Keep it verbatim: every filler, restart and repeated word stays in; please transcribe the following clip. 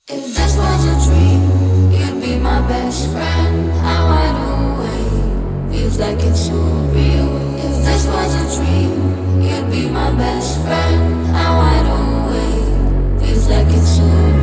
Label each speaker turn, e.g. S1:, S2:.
S1: If this was a dream, you'd be my best friend. How wide awake, feels like it's so real. If this was a dream, you'd be my best friend. How wide awake, feels like it's so real.